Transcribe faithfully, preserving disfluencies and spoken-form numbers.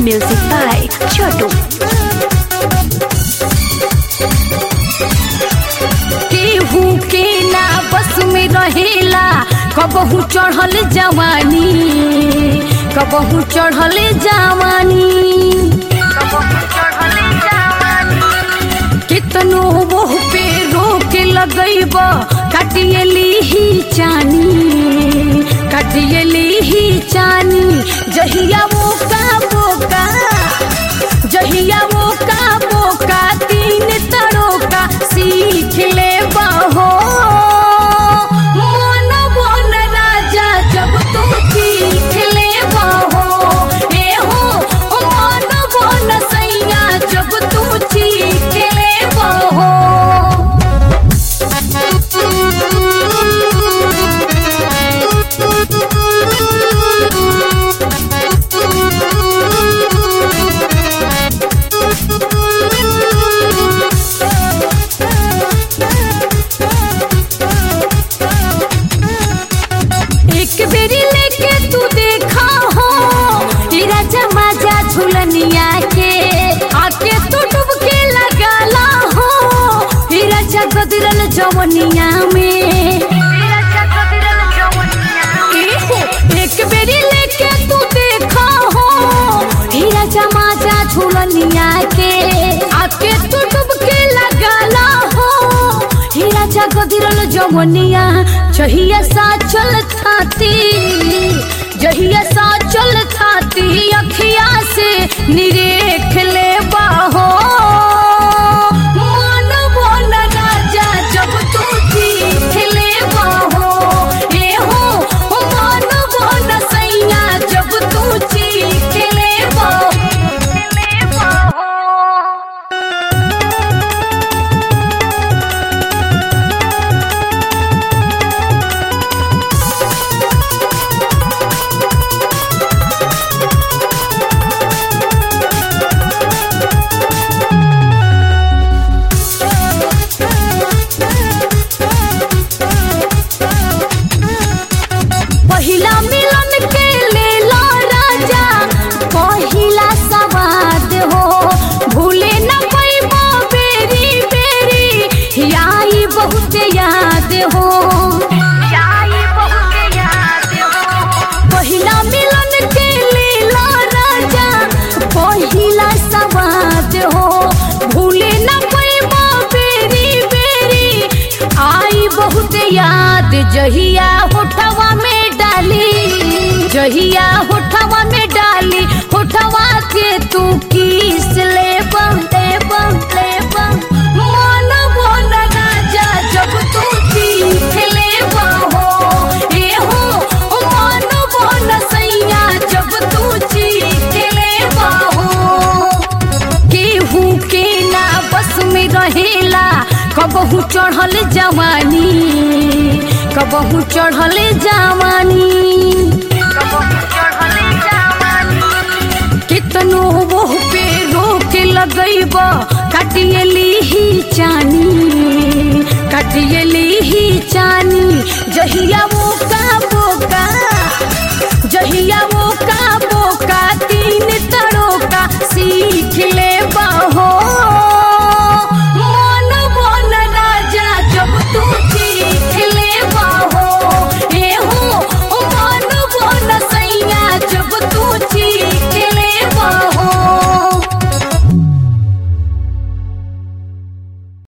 Music by Chotu. केहू के ना बस में रहेला कबहू चढ़ल जवानी कबहू चढ़ल जवानी कितनो मोह पे रोक लगैब काटियली ही चानी काटियली ही चानी जहिया वो का बोका जहिया वो का बोका तीन तरोका सीख ले बहो मन बोल राजा जब तू सीख ले बहो हे हो मन बोल सैया जब तू सीख ले बहो बेरी लेके तू देखा हो राजा माजा झुलनिया के आके तू डूब के लगाला हो राजा गदरल जवनिया में एक बेरी लेके तू देखा हो राजा माजा झुलनिया के आके तू डूब के लगाला हो राजा गदरल जवनिया जहिया सा चल थाती जहिया सा चल थाती अखिया से निरेख ले बाहो मन बोल राजा जब तू सीख ले बाहो हे हो मन बोल सैया जब तू सीख ले बाहो पहिला मिलन के लेला राजा पहिला सवाद हो भूले न पैबो बेरी बेरी याई बहुत याद हो याई बहुत याद हो पहिला मिलन के लेला राजा पहिला सवाद हो भूले न पैबो बेरी बेरी आई बहुत याद जहिया होठवा में डाली जहिया होठवा में डाली होठवा के तू किस ले बम ले बम ले बम मन बोल राजा जब तू सीख ले बहो हे हो मन बोल सैया जब तू सीख ले बहो केहू के ना बस में रहेला कबहू चढ़ल जवानी कबहू चढ़ल जवानी कितनो मोह पे रोक लगैब काटियली ही चानी काटियली ही चानी जहिया वो का